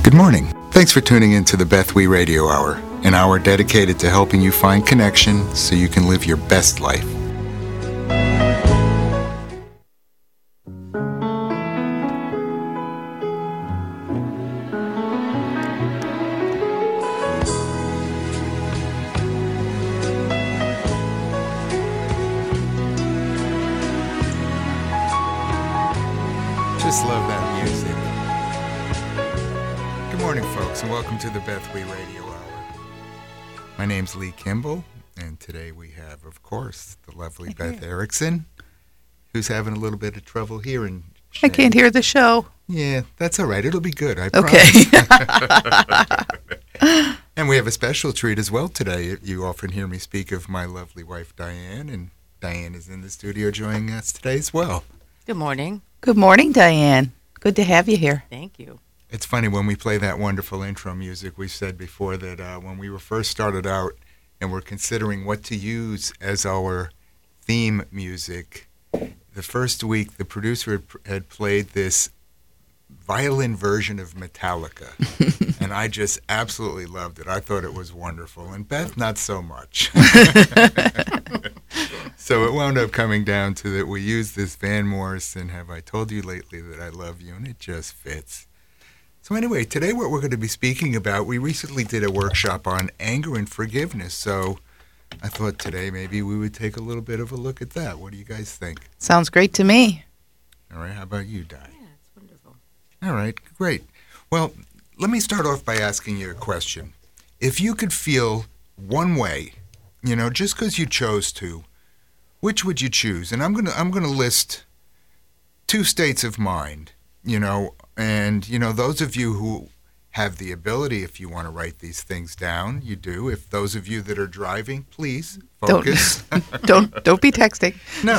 Good morning. Thanks for tuning in to the Beth Wee Radio Hour, an hour dedicated to helping you find connection so you can live your best life. Just love that music. Good morning, folks, and welcome to the Beth Wee Radio Hour. My name's Lee Kimball, and today we have, of course, the lovely Beth Erickson, who's having a little bit of trouble hearing. I can't hear the show. Yeah, that's all right. It'll be good, I Okay. And we have a special treat as well today. You often hear me speak of my lovely wife, Diane, and Diane is in the studio joining us today as well. Good morning. Good morning, Diane. Good to have you here. Thank you. It's funny, when we play that wonderful intro music, we said before that when we were first started out and we're considering what to use as our theme music, the first week the producer had played this violin version of Metallica, and I just absolutely loved it. I thought it was wonderful, and Beth, not so much. So it wound up coming down to that we used this Van Morrison, Have I Told You Lately That I Love You, and it just fits. So anyway, today what we're going to be speaking about, we recently did a workshop on anger and forgiveness, so I thought today maybe we would take a little bit of a look at that. What do you guys think? Sounds great to me. All right, how about you, Di? Yeah, it's wonderful. All right, great. Well, let me start off by asking you a question. If you could feel one way, just because you chose to, which would you choose? And I'm gonna list two states of mind, and those of you who have the ability, if you want to write these things down, you do. If those of you that are driving, please focus. Don't be texting.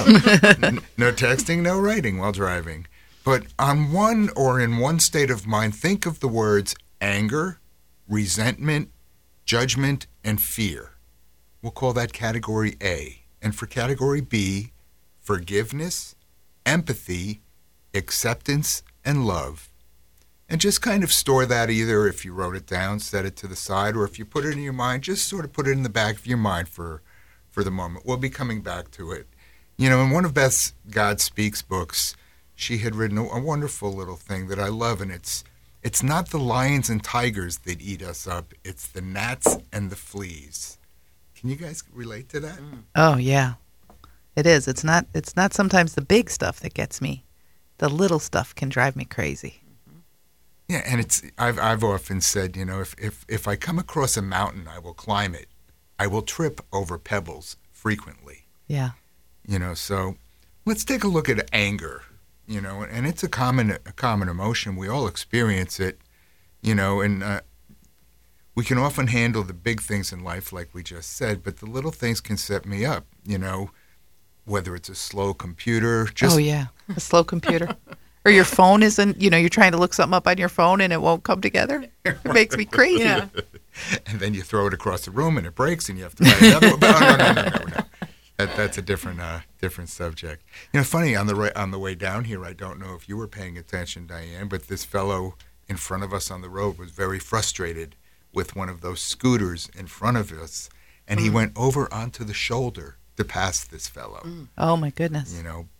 No texting, no writing while driving. But on one or in one state of mind, think of the words anger, resentment, judgment, and fear. We'll call that category A. And for category B, forgiveness, empathy, acceptance, and love. And just kind of store that, either if you wrote it down, set it to the side, or if you put it in your mind, just sort of put it in the back of your mind for the moment. We'll be coming back to it. In one of Beth's God Speaks books, she had written a wonderful little thing that I love, and it's not the lions and tigers that eat us up, it's the gnats and the fleas. Can you guys relate to that? Oh yeah, it is. It's not sometimes the big stuff that gets me. The little stuff can drive me crazy. Yeah, and I've often said, if I come across a mountain, I will climb it. I will trip over pebbles frequently. Yeah. So let's take a look at anger. And it's a common emotion. We all experience it. And we can often handle the big things in life, like we just said, but the little things can set me up. Whether it's a slow computer. Oh yeah, a slow computer. Or your phone isn't, you're trying to look something up on your phone and it won't come together. It makes me crazy. Yeah. And then you throw it across the room and it breaks and you have to write another one. No. That's a different subject. Funny, on the way down here, I don't know if you were paying attention, Diane, but this fellow in front of us on the road was very frustrated with one of those scooters in front of us, and he went over onto the shoulder to pass this fellow. Oh my goodness.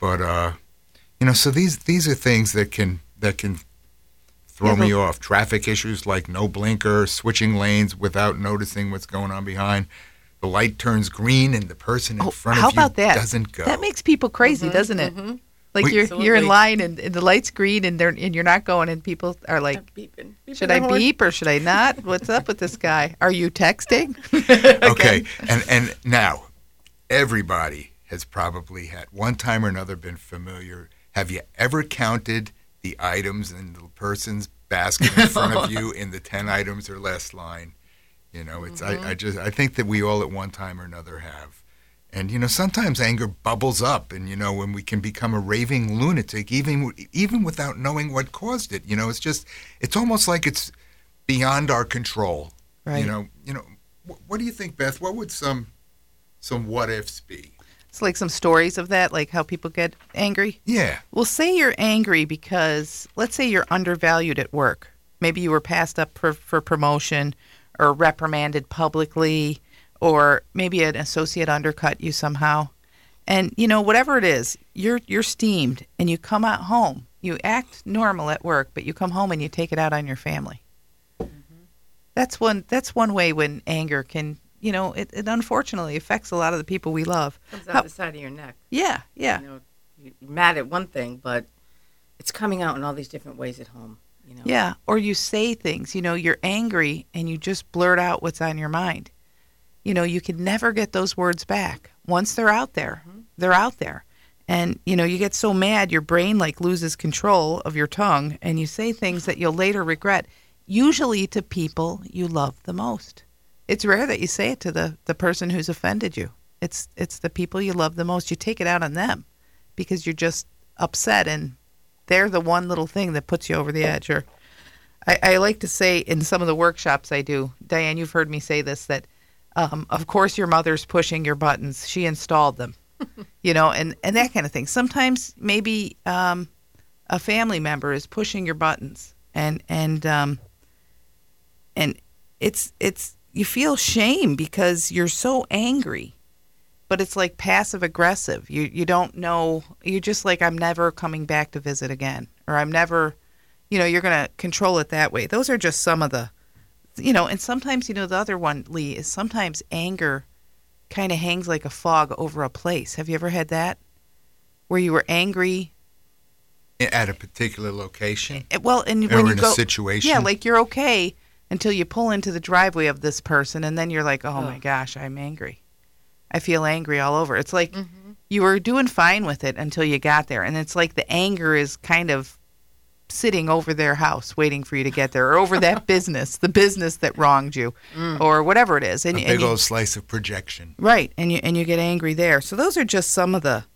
So these are things that can throw me off. Traffic issues like no blinker, switching lanes without noticing what's going on behind. The light turns green and the person in front of you doesn't go. That makes people crazy, doesn't it? Mm-hmm. Like you're in line and the light's green and you're not going, and people are like, beeping should I beep or should I not? What's up with this guy? Are you texting? Okay, and now everybody has probably had one time or another been familiar. Have you ever counted the items in the person's basket in front of you in the 10 items or less line? It's I think that we all at one time or another have. And, sometimes anger bubbles up, and, when we can become a raving lunatic, even without knowing what caused it. It's almost like it's beyond our control. Right. What do you think, Beth? What would some what ifs be? It's like some stories of that, like how people get angry. Yeah. Well, say you're angry because, let's say you're undervalued at work. Maybe you were passed up for promotion or reprimanded publicly, or maybe an associate undercut you somehow. And, whatever it is, you're steamed and you come out home. You act normal at work, but you come home and you take it out on your family. Mm-hmm. That's one way when anger can, it unfortunately affects a lot of the people we love. Comes out the side of your neck. Yeah. You're mad at one thing, but it's coming out in all these different ways at home. Yeah, or you say things, you're angry and you just blurt out what's on your mind. You can never get those words back. Once they're out there, they're out there. And, you get so mad, your brain loses control of your tongue and you say things that you'll later regret, usually to people you love the most. It's rare that you say it to the person who's offended you. It's the people you love the most. You take it out on them because you're just upset and they're the one little thing that puts you over the edge. Or I like to say in some of the workshops I do, Diane, you've heard me say this, that of course your mother's pushing your buttons. She installed them, and that kind of thing. Sometimes maybe a family member is pushing your buttons and it's you feel shame because you're so angry. But it's like passive aggressive. You don't know. You're just like, I'm never coming back to visit again. Or I'm never, you're going to control it that way. Those are just some of the, and sometimes, the other one, Lee, is sometimes anger kind of hangs like a fog over a place. Have you ever had that? Where you were angry at a particular location? Well, and or when you in go, a situation? Yeah, like you're okay until you pull into the driveway of this person. And then you're like, oh my gosh, I'm angry. I feel angry all over. It's like you were doing fine with it until you got there. And it's like the anger is kind of sitting over their house waiting for you to get there, or over that the business that wronged you, or whatever it is. And, a big old slice of projection. Right. And you get angry there. So those are just some of the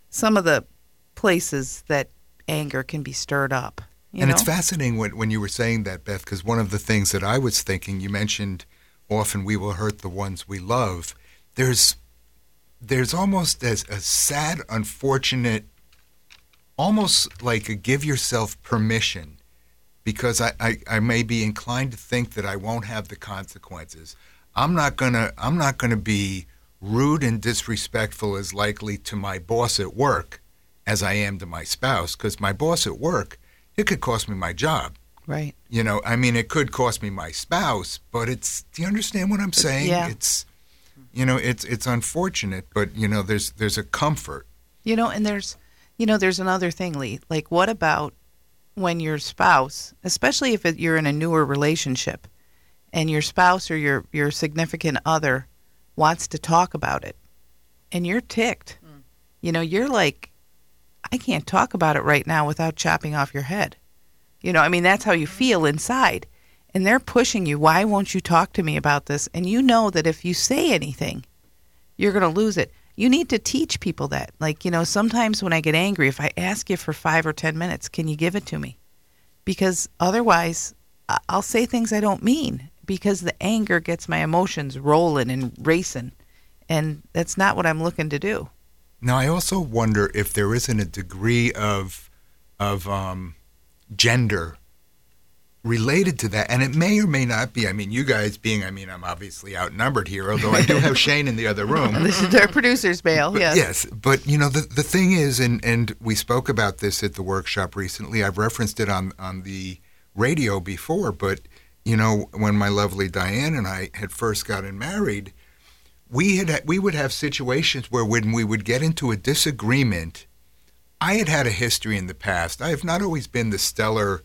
places that anger can be stirred up. It's fascinating when you were saying that, Beth, because one of the things that I was thinking, you mentioned often we will hurt the ones we love. There's almost as a sad, unfortunate, almost like a give yourself permission, because I may be inclined to think that I won't have the consequences. I'm not gonna be rude and disrespectful as likely to my boss at work as I am to my spouse, because my boss at work, it could cost me my job. Right. It could cost me my spouse, but do you understand what I'm saying? Yeah. It's unfortunate, but there's a comfort. And there's another thing, Lee. Like, what about when your spouse, especially if you're in a newer relationship, and your spouse or your significant other wants to talk about it, and you're ticked. You're like, I can't talk about it right now without chopping off your head. That's how you feel inside. And they're pushing you, why won't you talk to me about this? And you know that if you say anything, you're going to lose it. You need to teach people that. Sometimes when I get angry, if I ask you for 5 or 10 minutes, can you give it to me? Because otherwise, I'll say things I don't mean, because the anger gets my emotions rolling and racing. And that's not what I'm looking to do. Now, I also wonder if there isn't a degree of gender related to that, and it may or may not be. You guys being, I'm obviously outnumbered here, although I do have Shane in the other room. This is our producer's bail, yes. Yes, but the thing is, and we spoke about this at the workshop recently, I've referenced it on the radio before, but, when my lovely Diane and I had first gotten married, we would have situations where when we would get into a disagreement, I had a history in the past. I have not always been the stellar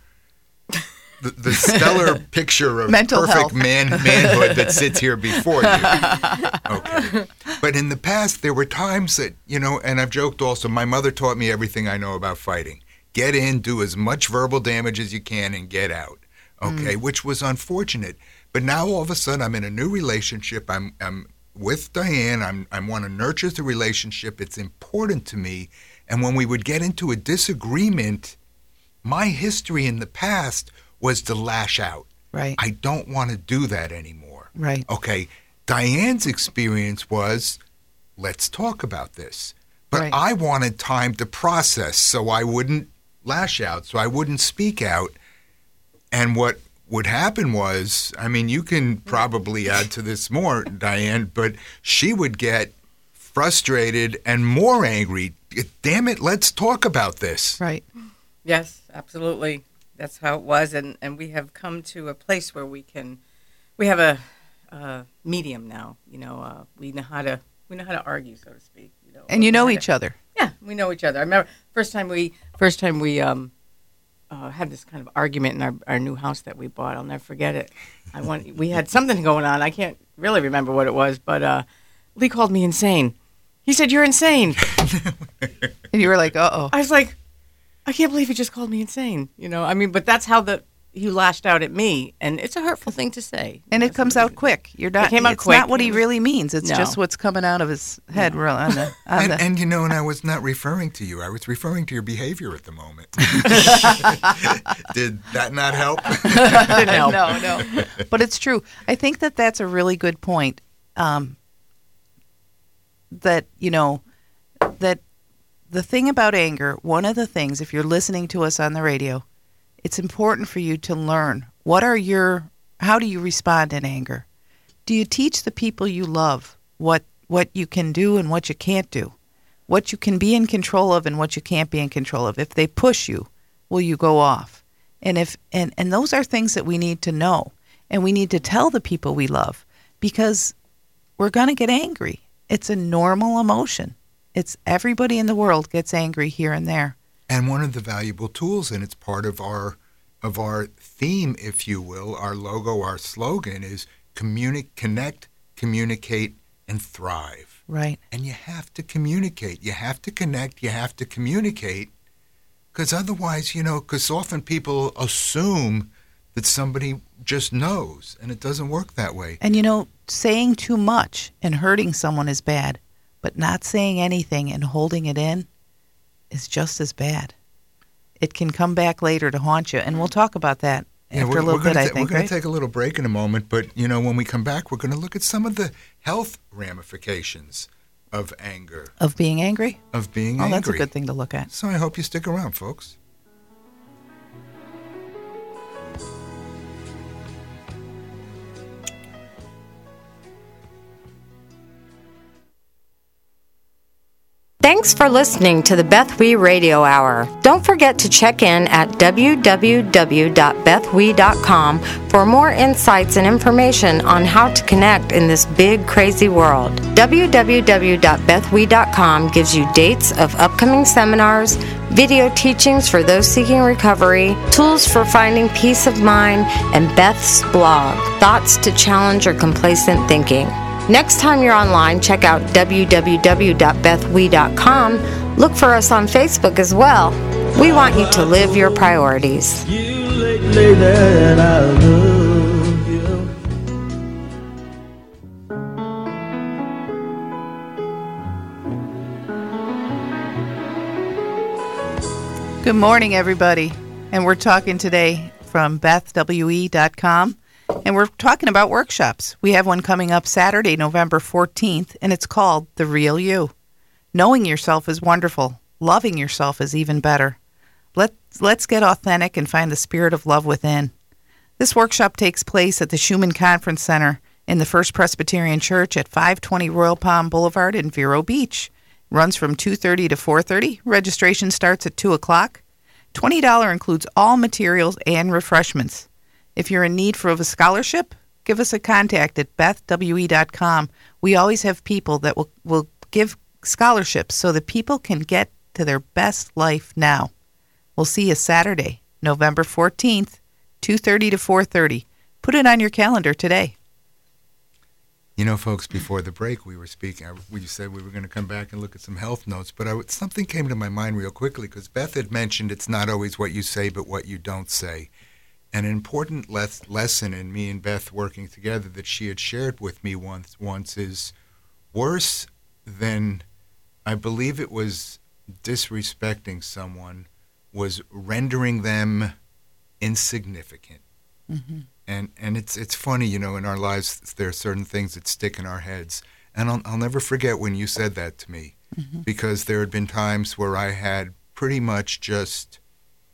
picture of mental perfect health. manhood that sits here before you. Okay. But in the past, there were times that, and I've joked also, my mother taught me everything I know about fighting. Get in, do as much verbal damage as you can, and get out. Okay, which was unfortunate. But now all of a sudden, I'm in a new relationship. I'm with Diane. I want to nurture the relationship. It's important to me. And when we would get into a disagreement, my history in the past was to lash out. Right. I don't want to do that anymore. Right. Okay. Diane's experience was, let's talk about this. But right. I wanted time to process, so I wouldn't lash out, so I wouldn't speak out. And what what happened was, I mean, you can probably add to this more, Diane, but she would get frustrated and more angry. Damn it, let's talk about this. Right. Yes, absolutely. That's how it was, and we have come to a place where we have a medium now. You know, we know how to argue, so to speak. You know, And you know each other. Yeah, we know each other. I remember first time we had this kind of argument in our new house that we bought. I'll never forget it. We had something going on. I can't really remember what it was, but Lee called me insane. He said, "You're insane." And you were like, uh-oh. I was like, I can't believe he just called me insane. You know, I mean, but that's how he lashed out at me, and it's a hurtful thing to say. And it comes out quick. You're not. It came out it's quick. not what he really means. It's No. just what's coming out of his head. No. Real on the. And you know, and I was not referring to you. I was referring to your behavior at the moment. Did that not help? Didn't help. No. But it's true. I think that's a really good point. That, you know, that the thing about anger, one of the things, if you're listening to us on the radio, it's important for you to learn how do you respond in anger? Do you teach the people you love what you can do and what you can't do? What you can be in control of and what you can't be in control of? If they push you, will you go off? And and those are things that we need to know, and we need to tell the people we love, because we're going to get angry. It's a normal emotion. It's everybody in the world gets angry here and there. And one of the valuable tools, and it's part of our theme, if you will, our logo, our slogan is connect, communicate, and thrive. Right. And you have to communicate. You have to connect. You have to communicate. Because otherwise, you know, because often people assume that somebody just knows, and it doesn't work that way. And, you know, saying too much and hurting someone is bad, but not saying anything and holding it in is just as bad. It can come back later to haunt you, and we'll talk about that after a little bit, I think, We're going right? to take a little break in a moment, but, you know, when we come back, we're going to look at some of the health ramifications of anger. Of being angry? Of being Oh, angry. that's a good thing to look at. So I hope you stick around, folks. Thanks for listening to the Beth Wee Radio Hour. Don't forget to check in at www.bethwee.com for more insights and information on how to connect in this big, crazy world. www.bethwee.com gives you dates of upcoming seminars, video teachings for those seeking recovery, tools for finding peace of mind, and Beth's blog, Thoughts to Challenge Your Complacent Thinking. Next time you're online, check out www.bethwee.com. Look for us on Facebook as well. We want you to live your priorities. You lately that I love you. Good morning, everybody. And we're talking today from BethWE.com. And we're talking about workshops. We have one coming up Saturday, November 14th, and it's called The Real You. Knowing yourself is wonderful. Loving yourself is even better. Let's get authentic and find the spirit of love within. This workshop takes place at the Schumann Conference Center in the First Presbyterian Church at 520 Royal Palm Boulevard in Vero Beach. Runs from 2:30 to 4:30. Registration starts at 2 o'clock. $20 includes all materials and refreshments. If you're in need of a scholarship, give us a contact at BethWE.com. We always have people that will give scholarships so that people can get to their best life now. We'll see you Saturday, November 14th, 2:30 to 4:30. Put it on your calendar today. You know, folks, before the break, we were speaking. We said we were going to come back and look at some health notes, but something came to my mind real quickly because Beth had mentioned it's not always what you say, but what you don't say. An important lesson in me and Beth working together that she had shared with me once is worse than, I believe it was disrespecting someone, was rendering them insignificant. Mm-hmm. And it's funny, you know, in our lives there are certain things that stick in our heads. And I'll never forget when you said that to me, Mm-hmm. because there had been times where I had pretty much just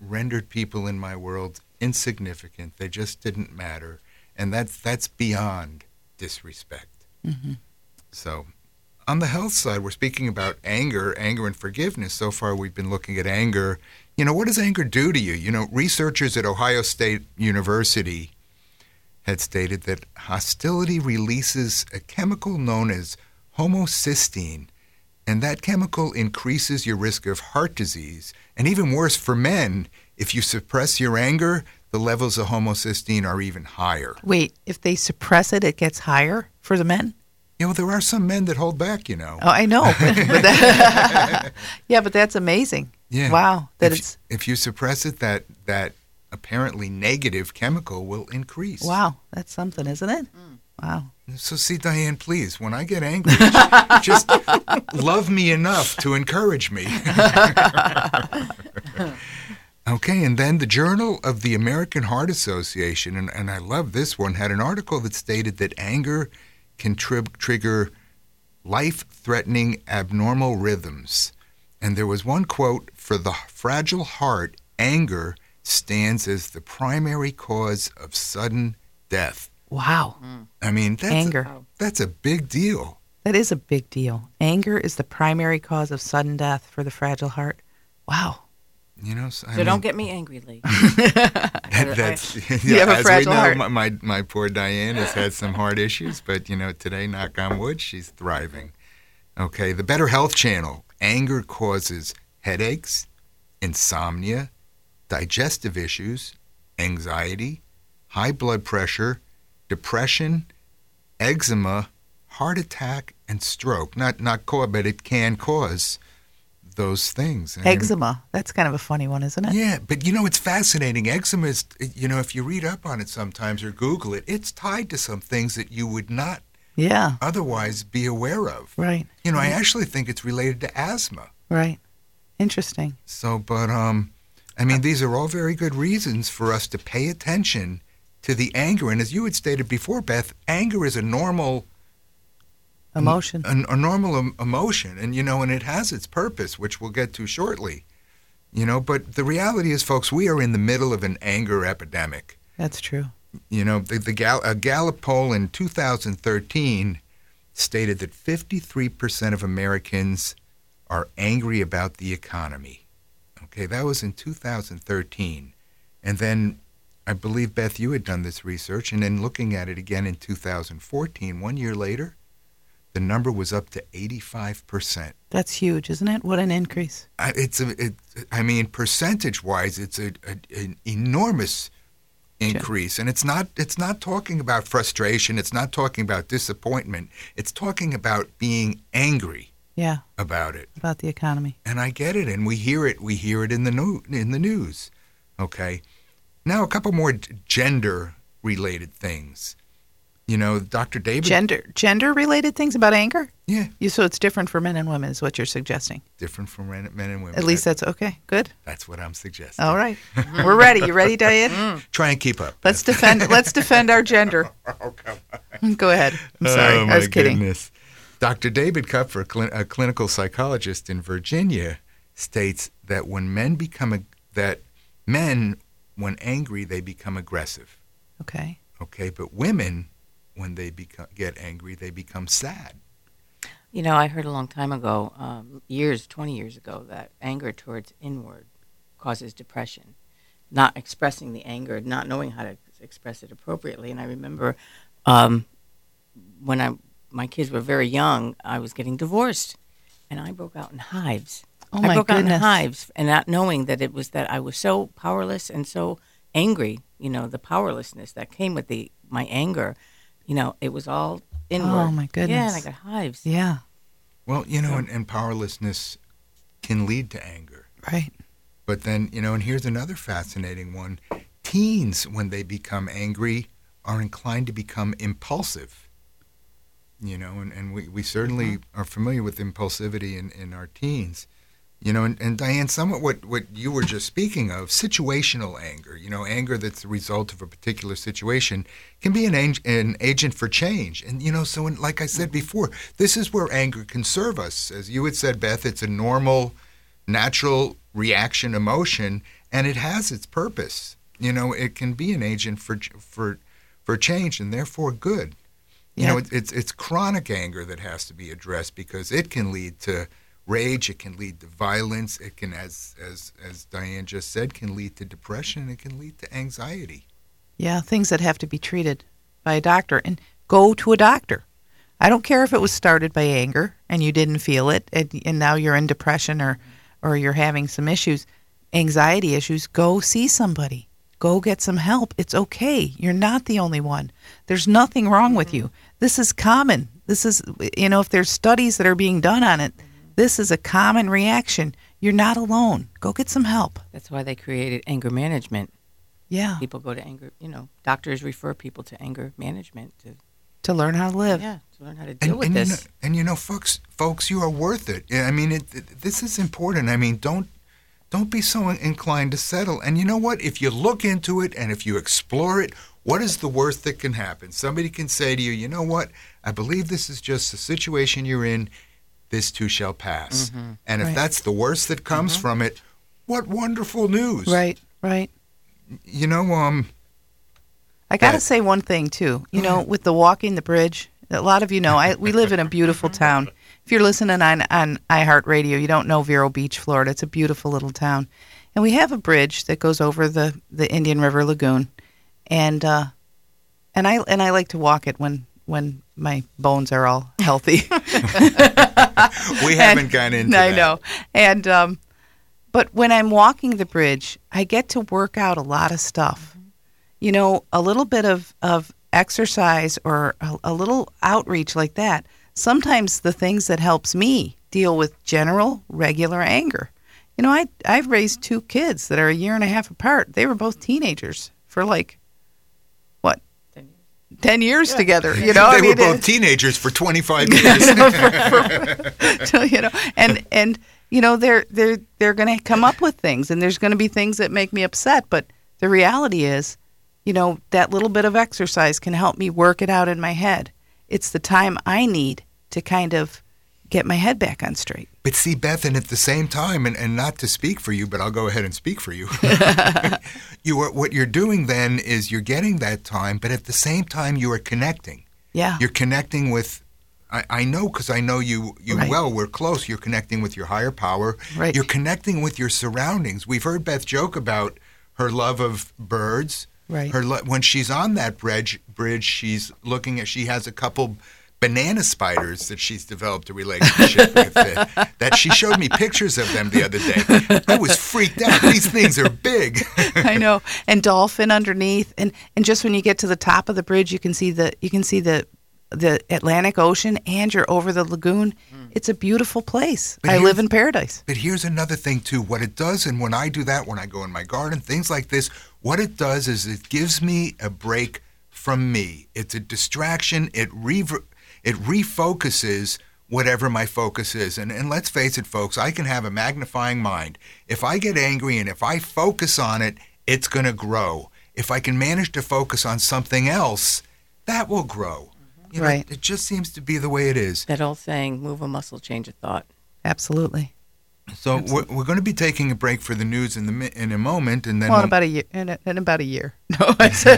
rendered people in my world insignificant. They just didn't matter. And that's beyond disrespect. Mm-hmm. So on the health side, we're speaking about anger and forgiveness. So far, we've been looking at anger. What does anger do to you? Researchers at Ohio State University had stated that hostility releases a chemical known as homocysteine, and that chemical increases your risk of heart disease. And even worse for men, if you suppress your anger, the levels of homocysteine are even higher. Wait, if they suppress it, it gets higher for the men? There are some men that hold back, Oh, I know. Yeah, but that's amazing. Yeah. Wow. If you suppress it, that apparently negative chemical will increase. Wow, that's something, isn't it? Wow. So see, Diane, please, when I get angry, just love me enough to encourage me. Okay, and then the Journal of the American Heart Association, and I love this one, had an article that stated that anger can trigger life-threatening abnormal rhythms. And there was one quote, "For the fragile heart, anger stands as the primary cause of sudden death." Wow. I mean, that's a big deal. That is a big deal. Anger is the primary cause of sudden death for the fragile heart. Wow. So don't get me angry, Lee. You have a fragile heart. My poor Diane has had some heart issues, but today, knock on wood, she's thriving. Okay, the Better Health Channel. Anger causes headaches, insomnia, digestive issues, anxiety, high blood pressure, depression, eczema, heart attack, and stroke. Not but it can cause those things. Eczema. That's kind of a funny one, isn't it? Yeah, but it's fascinating. Eczema is, if you read up on it sometimes or Google it, it's tied to some things that you would not otherwise be aware of. Right. I actually think it's related to asthma. Right. Interesting. So, but, these are all very good reasons for us to pay attention to the anger. And as you had stated before, Beth, anger is a normal emotion. A normal emotion. And, and it has its purpose, which we'll get to shortly. But the reality is, folks, we are in the middle of an anger epidemic. That's true. A Gallup poll in 2013 stated that 53% of Americans are angry about the economy. Okay, that was in 2013. And then I believe, Beth, you had done this research, and then looking at it again in 2014, 1 year later, the number was up to 85%. That's huge, isn't it? What an increase. Percentage-wise, it's an enormous increase. And it's not talking about frustration. It's not talking about disappointment. It's talking about being angry about it. About the economy. And I get it, and we hear it. We hear it in the news. Okay. Now, a couple more gender-related things. Dr. David... Gender-related things about anger? Yeah. So it's different for men and women is what you're suggesting? Different for men and women. At least that's okay. Good. That's what I'm suggesting. All right. We're ready. You ready, Diane? Try and keep up. Let's defend our gender. Oh, come on. Go ahead. I'm sorry. I was kidding. Goodness. Dr. David Kupfer, a clinical psychologist in Virginia, states that when when angry, they become aggressive. Okay. Okay, but women, when they get angry, they become sad. I heard a long time ago, 20 years ago, that anger towards inward causes depression. Not expressing the anger, not knowing how to express it appropriately. And I remember when my kids were very young, I was getting divorced, and I broke out in hives. Oh, my I broke goodness. out in hives, and not knowing that it was that I was so powerless and so angry, the powerlessness that came with my anger, it was all inward. Oh, my goodness. Yeah, and I got hives. Yeah. Well, and powerlessness can lead to anger. Right. But then, and here's another fascinating one. Teens, when they become angry, are inclined to become impulsive. And we certainly are familiar with impulsivity in our teens. And Diane, somewhat what you were just speaking of, situational anger, anger that's the result of a particular situation, can be an agent for change. And, like I said before, this is where anger can serve us. As you had said, Beth, it's a normal natural reaction emotion, and it has its purpose. It can be an agent for change and therefore good. It's chronic anger that has to be addressed because it can lead to rage, it can lead to violence, it can, as Diane just said, can lead to depression, it can lead to anxiety. Yeah, things that have to be treated by a doctor. And go to a doctor. I don't care if it was started by anger and you didn't feel it and now you're in depression or you're having some issues, anxiety issues, go see somebody. Go get some help. It's okay. You're not the only one. There's nothing wrong with you. This is common. This is, if there's studies that are being done on it, this is a common reaction. You're not alone. Go get some help. That's why they created anger management. Yeah. People go to anger, doctors refer people to anger management to learn how to live. Yeah, to learn how to deal with this. Folks, you are worth it. I mean, this is important. I mean, don't be so inclined to settle. And you know what? If you look into it and if you explore it, what is the worst that can happen? Somebody can say to you, you know what? I believe this is just the situation you're in. This too shall pass. Mm-hmm. And if that's the worst that comes from it, what wonderful news. Right. I got to say one thing, too. With the walking the bridge, a lot of you know, we live in a beautiful town. If you're listening on iHeartRadio, you don't know Vero Beach, Florida. It's a beautiful little town. And we have a bridge that goes over the Indian River Lagoon. And I like to walk it when my bones are all healthy. We haven't gone into that. I know. And but when I'm walking the bridge, I get to work out a lot of stuff. A little bit of exercise or a little outreach like that. Sometimes the things that helps me deal with general, regular anger. I've raised 2 kids that are a year and a half apart. They were both teenagers for 10 years together. They were both teenagers for 25 years. And they're going to come up with things, and there's going to be things that make me upset. But the reality is, that little bit of exercise can help me work it out in my head. It's the time I need to kind of get my head back on straight. But see, Beth, and at the same time, and not to speak for you, but I'll go ahead and speak for you. What you're doing then is you're getting that time, but at the same time you are connecting. Yeah. You're connecting with, I know because I know you right. well, we're close. You're connecting with your higher power. Right. You're connecting with your surroundings. We've heard Beth joke about her love of birds. Right. When she's on that bridge, she's looking at, she has a couple banana spiders that she's developed a relationship with. That she showed me pictures of them the other day. I was freaked out. These things are big. I know. And dolphin underneath, and just when you get to the top of the bridge, you can see the Atlantic Ocean, and you're over the lagoon. It's a beautiful place. I live in paradise. But here's another thing too. What it does, and when I do that, when I go in my garden, things like this, what it does is it gives me a break from me. It's a distraction. It refocuses whatever my focus is. And let's face it, folks, I can have a magnifying mind. If I get angry and if I focus on it, it's going to grow. If I can manage to focus on something else, that will grow. Right. It just seems to be the way it is. That old saying, move a muscle, change a thought. Absolutely. So we're going to be taking a break for the news in a moment, and then in about a year. In about a year. No, I said.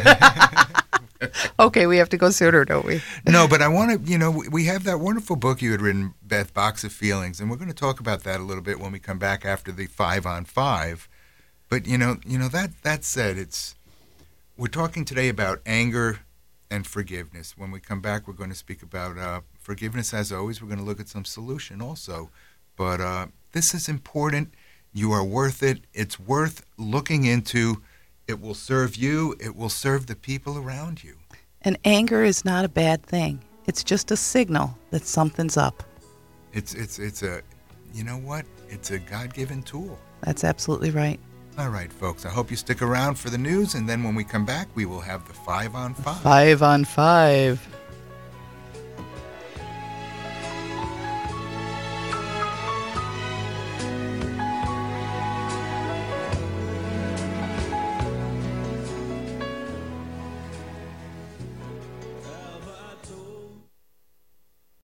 Okay, we have to go sooner, don't we? No, but I want to. We have that wonderful book you had written, Beth, Box of Feelings, and we're going to talk about that a little bit when we come back after the 5 on 5. But that said, we're talking today about anger and forgiveness. When we come back, we're going to speak about forgiveness. As always, we're going to look at some solution also. But this is important. You are worth it. It's worth looking into. It will serve you. It will serve the people around you. And anger is not a bad thing. It's just a signal that something's up. It's a, it's a God-given tool. That's absolutely right. All right, folks. I hope you stick around for the news, and then when we come back, we will have the 5 on 5. 5 on 5.